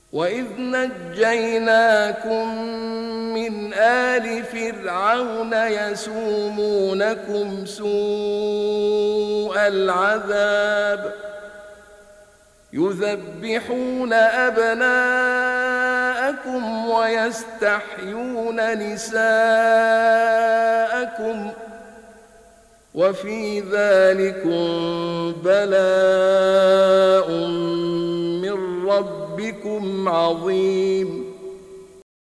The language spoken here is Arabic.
وإذ نجيناكم من آل فرعون يسومونكم سوء العذاب يذبحون أبناءكم ويستحيون نساءكم وفي ذلكم بلاء من ربكم عظيم